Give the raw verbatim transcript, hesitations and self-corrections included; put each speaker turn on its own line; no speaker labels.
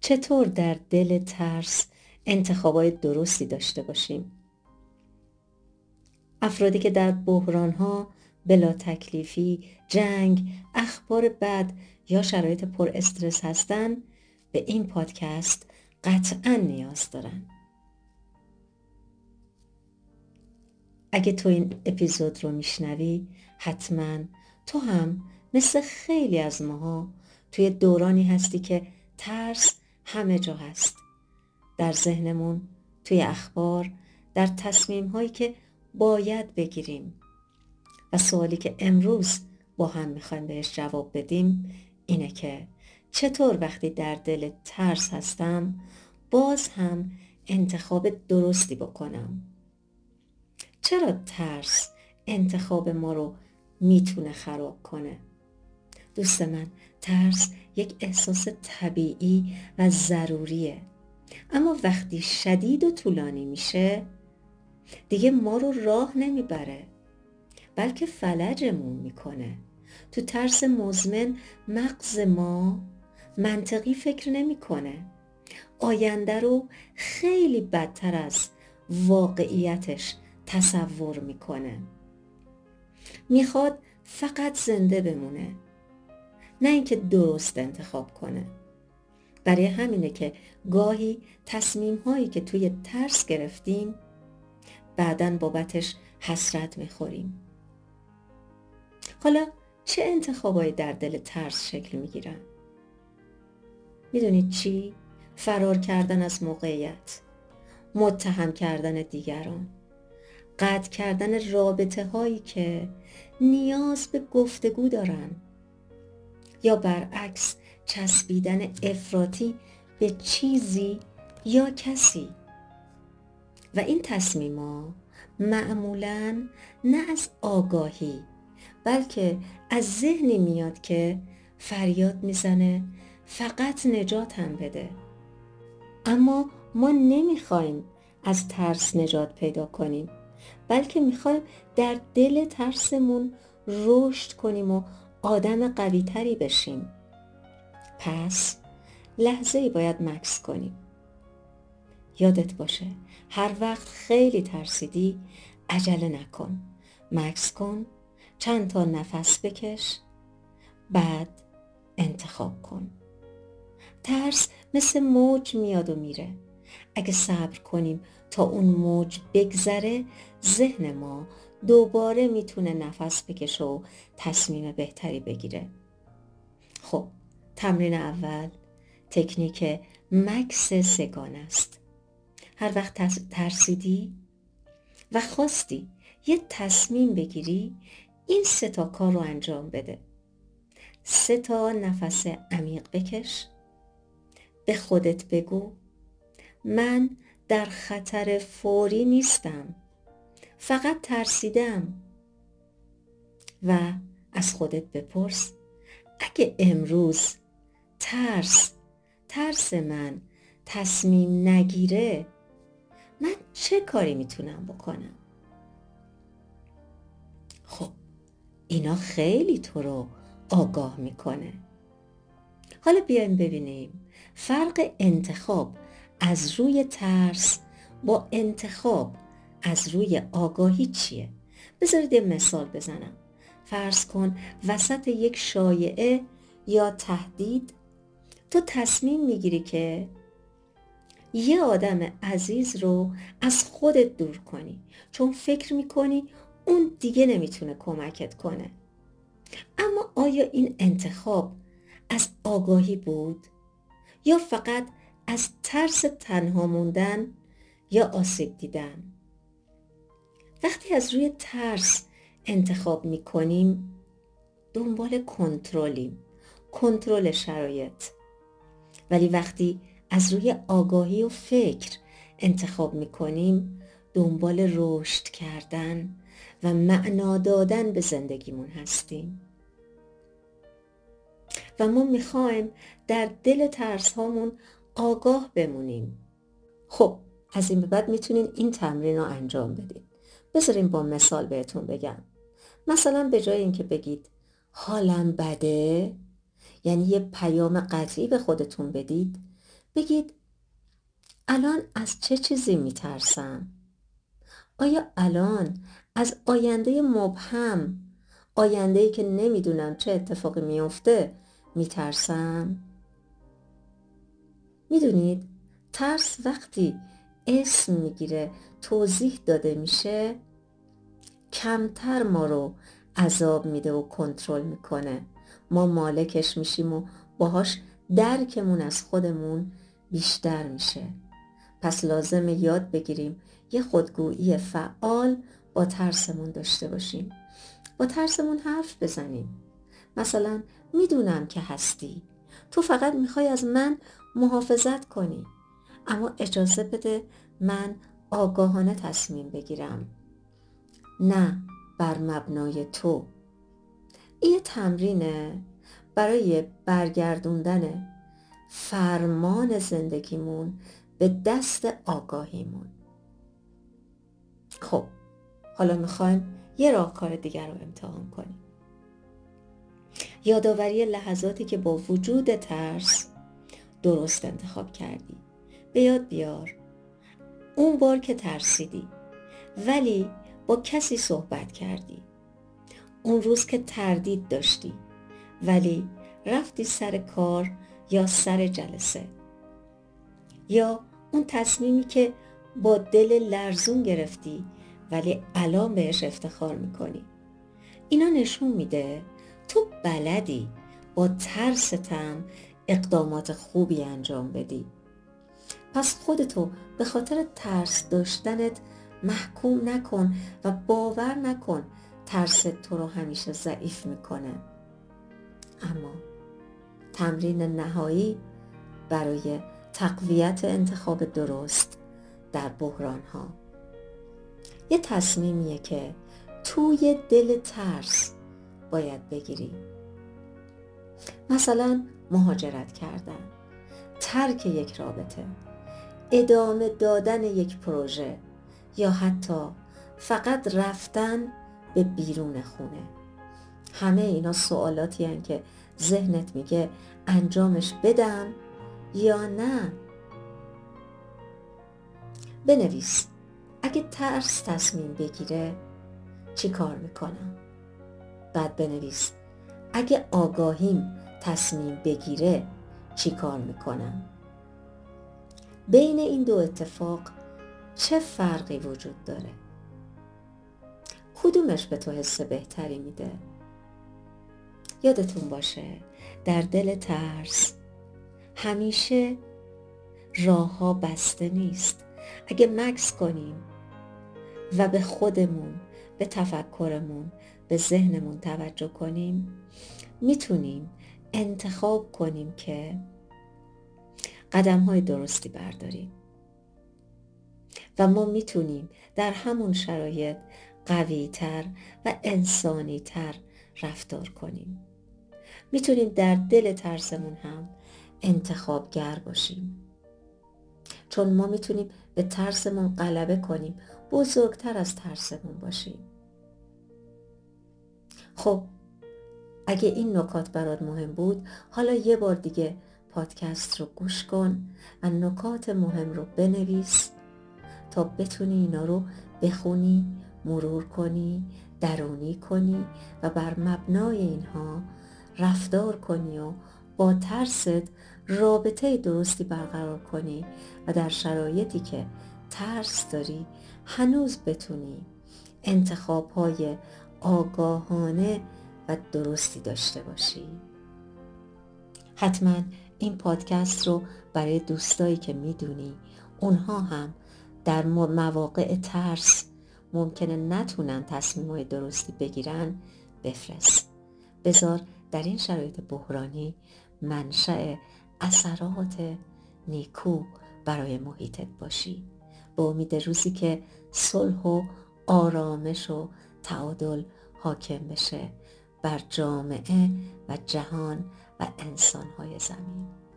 چطور در دل ترس انتخابای درستی داشته باشیم؟ افرادی که در بحران‌ها، بلا تکلیفی، جنگ، اخبار بد یا شرایط پر استرس هستن به این پادکست قطعاً نیاز دارن. اگه تو این اپیزود رو میشنوی، حتماً تو هم مثل خیلی از ماها توی دورانی هستی که ترس همه جا هست. در ذهنمون، توی اخبار، در تصمیم هایی که باید بگیریم. و سوالی که امروز با هم میخوایم بهش جواب بدیم اینه که چطور وقتی در دل ترس هستم باز هم انتخاب درستی بکنم؟ چرا ترس انتخاب ما رو میتونه خراب کنه؟ دوست من، ترس یک احساس طبیعی و ضروریه، اما وقتی شدید و طولانی میشه دیگه ما رو راه نمیبره، بلکه فلجمون میکنه. تو ترس مزمن مغز ما منطقی فکر نمیکنه، آینده رو خیلی بدتر از واقعیتش تصور میکنه. میخواد فقط زنده بمونه، نه اینکه درست انتخاب کنه. برای همینه که گاهی تصمیم هایی که توی ترس گرفتیم بعداً بابتش حسرت میخوریم. حالا چه انتخابایی در دل ترس شکل میگیرن؟ میدونید چی؟ فرار کردن از موقعیت، متهم کردن دیگران، قطع کردن رابطه هایی که نیاز به گفتگو دارن، یا برعکس چسبیدن افراطی به چیزی یا کسی. و این تصمیم‌ها معمولاً نه از آگاهی بلکه از ذهنی میاد که فریاد میزنه فقط نجاتم بده. اما ما نمیخوایم از ترس نجات پیدا کنیم، بلکه میخوایم در دل ترسمون رشد کنیم و آدم قوی تری بشیم. پس لحظه‌ای باید مکث کنیم. یادت باشه هر وقت خیلی ترسیدی عجله نکن، مکث کن، چند تا نفس بکش، بعد انتخاب کن. ترس مثل موج میاد و میره. اگه صبر کنیم تا اون موج بگذره، ذهن ما دوباره میتونه نفس بکشه و تصمیم بهتری بگیره. خب، تمرین اول تکنیک مکث سه‌گانه است. هر وقت ترسیدی و خواستی یه تصمیم بگیری، این سه تا کار رو انجام بده. سه تا نفس عمیق بکش. به خودت بگو من در خطر فوری نیستم، فقط ترسیدم. و از خودت بپرس اگه امروز ترس ترس من تصمیم نگیره، من چه کاری میتونم بکنم؟ خب اینا خیلی تو رو آگاه میکنه. حالا بیایم ببینیم فرق انتخاب از روی ترس با انتخاب از روی آگاهی چیه؟ بذارید یه مثال بزنم. فرض کن وسط یک شایعه یا تهدید تو تصمیم میگیری که یه آدم عزیز رو از خودت دور کنی، چون فکر میکنی اون دیگه نمیتونه کمکت کنه. اما آیا این انتخاب از آگاهی بود یا فقط از ترس تنها موندن یا آسیب دیدن؟ وقتی از روی ترس انتخاب میکنیم دنبال کنترلیم، کنترل شرایط. ولی وقتی از روی آگاهی و فکر انتخاب میکنیم دنبال رشد کردن و معنا دادن به زندگیمون هستیم. و ما میخوایم در دل ترس هامون آگاه بمونیم. خب از این به بعد میتونین این تمرین رو انجام بدین. بذارین با مثال بهتون بگم. مثلا به جای اینکه بگید حالم بده، یعنی یه پیام قطعی به خودتون بدید، بگید الان از چه چیزی میترسم؟ آیا الان از آینده مبهم، آینده‌ای که نمیدونم چه اتفاقی میفته میترسم؟ میدونید ترس وقتی اسم میگیره، توضیح داده میشه، کمتر ما رو عذاب میده و کنترل میکنه. ما مالکش میشیم و باهاش درکمون از خودمون بیشتر میشه. پس لازمه یاد بگیریم یه خودگویی فعال با ترسمون داشته باشیم. با ترسمون حرف بزنیم. مثلا میدونم که هستی، تو فقط میخوای از من محافظت کنی، اما اجازه بده من آگاهانه تصمیم بگیرم، نه بر مبنای تو. این تمرینه برای برگردوندن فرمان زندگیمون به دست آگاهیمون. خب حالا میخوایم یه راهکار دیگر رو امتحان کنیم. یادآوری لحظاتی که با وجود ترس درست انتخاب کردی. به یاد بیار اون بار که ترسیدی ولی با کسی صحبت کردی، اون روز که تردید داشتی ولی رفتی سر کار یا سر جلسه، یا اون تصمیمی که با دل لرزون گرفتی ولی الان بهش افتخار میکنی. اینا نشون میده تو بلدی با ترستم اقدامات خوبی انجام بدی. پس خودتو به خاطر ترس داشتنت محکوم نکن و باور نکن ترس تو رو همیشه ضعیف میکنه. اما تمرین نهایی برای تقویت انتخاب درست در بحران ها یه تصمیمیه که توی دل ترس باید بگیری. مثلا مهاجرت کردن، ترک یک رابطه، ادامه دادن یک پروژه، یا حتی فقط رفتن به بیرون خونه. همه اینا سوالاتی هستند که ذهنت میگه انجامش بدم یا نه. بنویس اگه ترس تصمیم بگیره چی کار میکنم؟ بعد بنویس اگه آگاهیم تصمیم بگیره چی کار میکنم؟ بین این دو اتفاق چه فرقی وجود داره؟ کدومش به تو حس بهتری میده؟ یادتون باشه در دل ترس همیشه راه ها بسته نیست. اگه مکث کنیم و به خودمون، به تفکرمون، به ذهنمون توجه کنیم، میتونیم انتخاب کنیم که قدم های درستی برداریم و ما میتونیم در همون شرایط قوی تر و انسانی تر رفتار کنیم. میتونیم در دل ترسمون هم انتخابگر باشیم، چون ما میتونیم به ترسمون غلبه کنیم، بزرگتر از ترسمون باشیم. خب اگه این نکات برات مهم بود، حالا یه بار دیگه پادکست رو گوش کن و نکات مهم رو بنویس تا بتونی اینا رو بخونی، مرور کنی، درونی کنی و بر مبنای اینها رفتار کنی و با ترست رابطه درستی برقرار کنی و در شرایطی که ترس داری هنوز بتونی انتخاب‌های آگاهانه و درستی داشته باشی. حتما این پادکست رو برای دوستایی که میدونی اونها هم در مواقع ترس ممکنه نتونن تصمیم‌های درستی بگیرن بفرست. بذار در این شرایط بحرانی منشأ اثرات نیکو برای محیطت باشی. به امید روزی که صلح و آرامش و تعادل حاکم بشه بر جامعه و جهان و انسان‌های زمین.